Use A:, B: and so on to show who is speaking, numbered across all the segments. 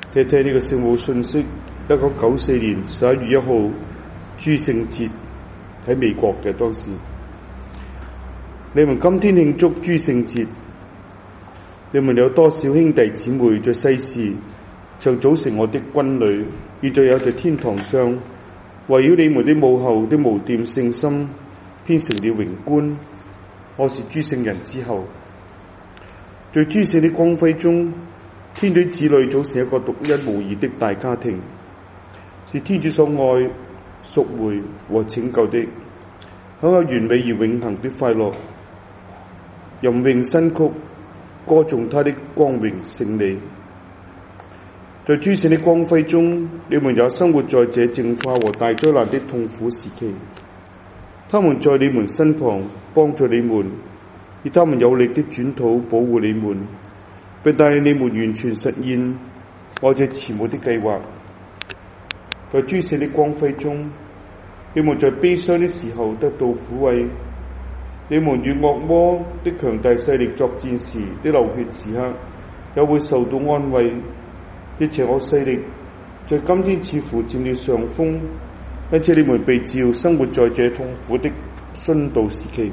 A: 聽聽呢個聖母信息。1994年11月1號諸聖節喺美國嘅當時，你們今天慶祝諸聖節，你們有多少兄弟姊妹在世時曾組成我的軍旅，現在有在天堂上圍繞你們的母後的無玷聖心編成了榮冠。我是諸聖人之後，在諸聖的光輝中，天主子女組成一個獨一無二的大家庭，是天主所愛、贖回和拯救的，享有完美而永恆的快樂。吟詠新曲，歌頌他的光榮勝利。在諸聖的光輝中，你們也生活在這淨化和大災難的痛苦時期，他們在你們身旁幫助你們，以他們有力的轉禱保護你們，並帶領你們完全實現我這慈母的計劃。在諸聖的光輝中，你們在悲傷的時候得到撫慰，你們與惡魔的強大勢力作戰時的流血時刻也會受到安慰。這邪惡勢力在今天似乎佔了上風，因此你們被召生活在這痛苦的殉道時期。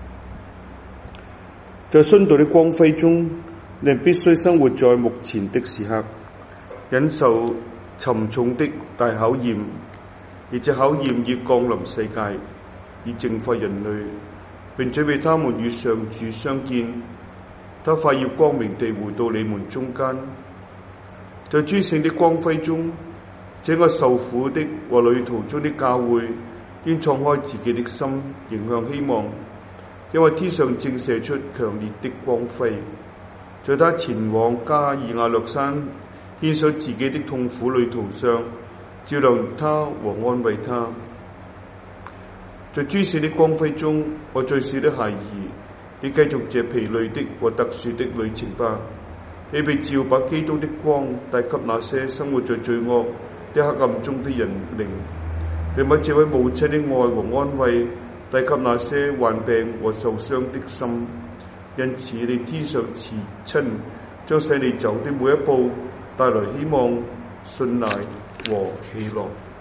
A: 在殉道的光輝中，你們必須生活在目前的時刻，忍受沉重的大考驗，而這考驗已降臨世界，以淨化人類，並準備他們與上主相見。他快要光明地回到你們中間。在諸聖的光輝中，這個受苦的和旅途中的教會應敞開自己的心，迎向希望，因為天上正射出強烈的光輝。在他前往加爾瓦略山獻上自己的痛苦旅途上，照亮他和安慰他。在諸聖的光輝中，我最小的孩兒，你繼續這疲累的和特殊的旅程吧。你被召把基督的光帶給那些生活在罪惡的黑暗中的人靈，並把這位母親的愛和安慰帶給那些患病和受傷的心。因此，你天上慈親將使你走的每一步帶來希望、信賴和喜樂。